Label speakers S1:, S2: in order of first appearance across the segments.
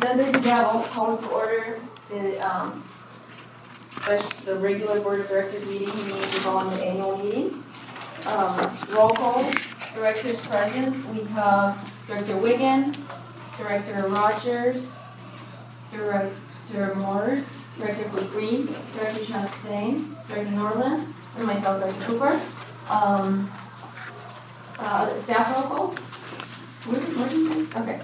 S1: Agendas again, I'll call to order the regular board of directors meeting to go on the annual meeting. Roll call, directors present. We have Director Wiggin, Director Rogers, Director Morris, Director Lee Green, Director Chastain, Director Norland, and myself, Director Cooper. Staff roll call. Okay.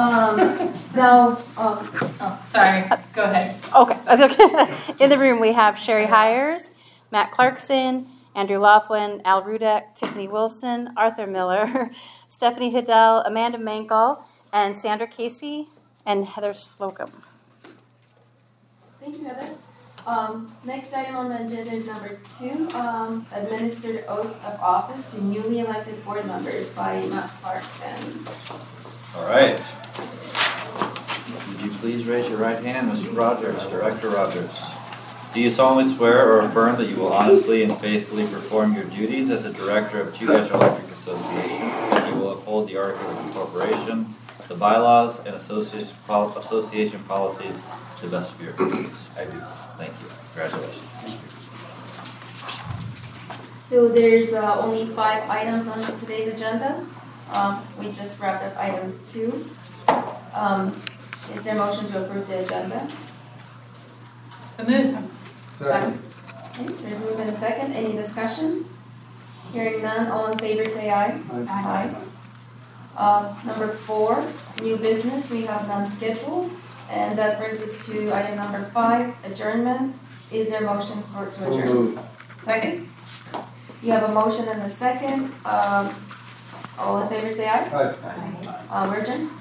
S1: Sorry. Go ahead.
S2: Okay. In the room, we have Sherry Hires, Matt Clarkson, Andrew Laughlin, Al Rudek, Tiffany Wilson, Arthur Miller, Stephanie Hiddell, Amanda Mankall, and Sandra Casey, and Heather Slocum.
S1: Thank you, Heather. Next item on the agenda is number 2, administered oath of office to newly elected board members by Matt Clarkson.
S3: All right. Would you please raise your right hand, Mr. Rogers, Director Rogers? Do you solemnly swear or affirm that you will honestly and faithfully perform your duties as a director of Chief Electric Association, and you will uphold the Articles of Incorporation, the bylaws, and association policies to the best of your abilities?
S4: I do.
S3: Thank you. Congratulations.
S1: So there's only 5 items on today's agenda. We just wrapped up item 2. Is there a motion to approve the agenda?
S5: Moved.
S4: Second.
S1: Okay, there's movement and a second. Any discussion? Hearing none, all in favor say aye.
S5: Aye.
S1: Number 4, new business. We have none scheduled. And that brings us to item number 5, adjournment. Is there a motion to adjourn?
S4: So moved.
S5: Second.
S1: You have a motion and a second. All in favor say aye.
S4: Aye.
S1: We're adjourned.